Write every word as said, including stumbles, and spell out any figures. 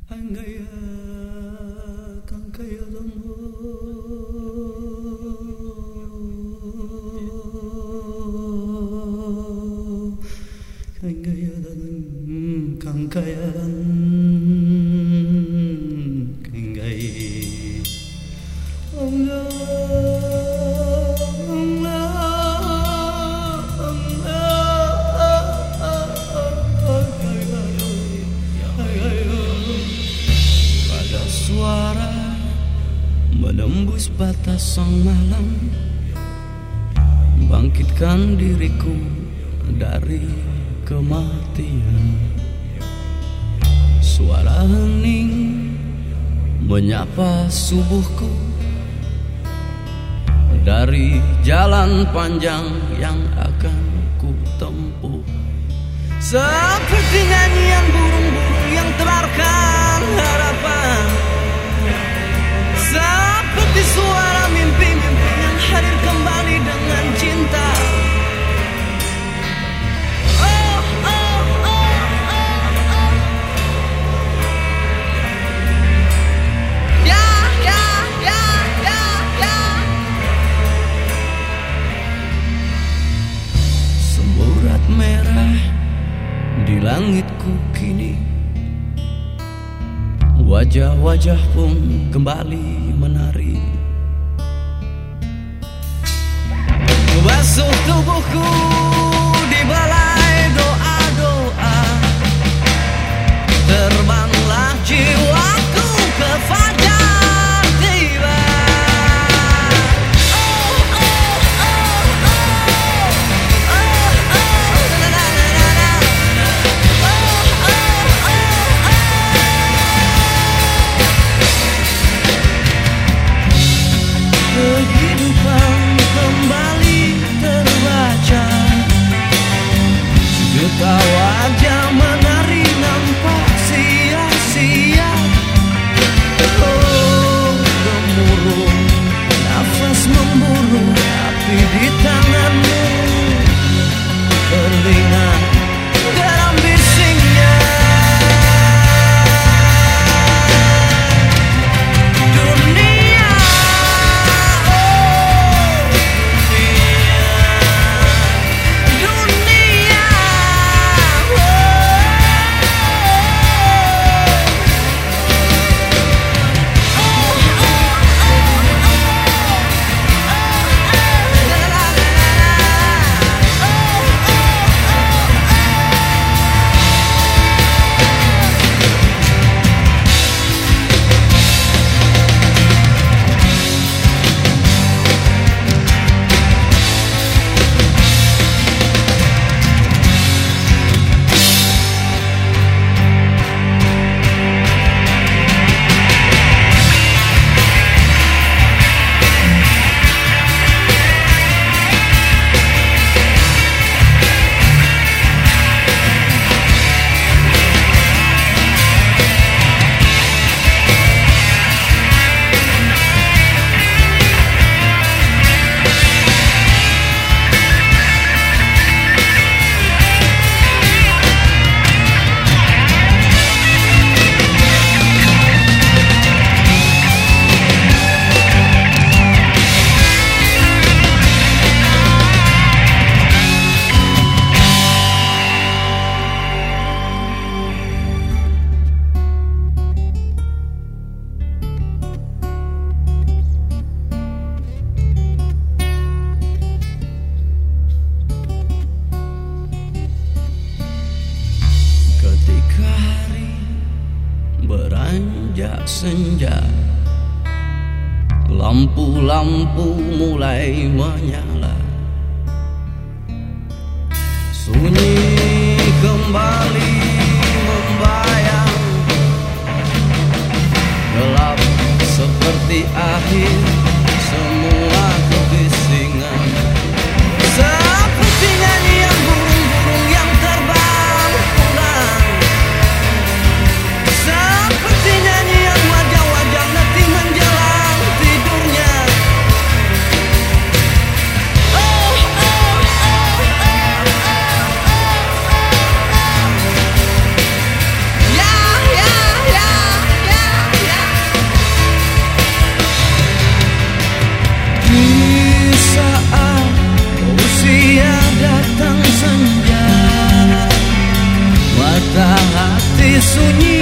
Angaya kankaya damo Angaya dan kankaya dan kangai Allah menembus batas sang malam, bangkitkan diriku dari kematian. Suara hening menyapa subuhku dari jalan panjang yang akan ku tempuh. Seperti nyanyian burung-burung yang telarkan harapan, seperti suara mimpi-mimpi yang hadir kembali dengan cinta. Oh, oh, oh, oh, oh. Ya, ya, ya, ya, ya. Semburat merah di langitku kini, wajah-wajah pun kembali menari. Basuh tubuhku di balai doa-doa, terbanglah jiwaku ke fajar tiba. Oh, oh, oh, oh, oh, oh, na, na, na, na, na. Oh, oh, oh, oh. Kehidupan kembali terbaca, juta wajah menari nampak sia-sia. Oh, gemuruh nafas memburu, api di tanganmu terlingat dalam bisingnya. Beranjak senja, lampu-lampu mulai menyala, sunyi kembali membayang, gelap seperti akhir semua kebisingan. Seperti nyanyian burung-burung yang terbang pulang, seperti nyanyian wajah-wajah nanti menjelang tidurnya. Oh, oh, oh, oh, oh, oh, oh. sunyi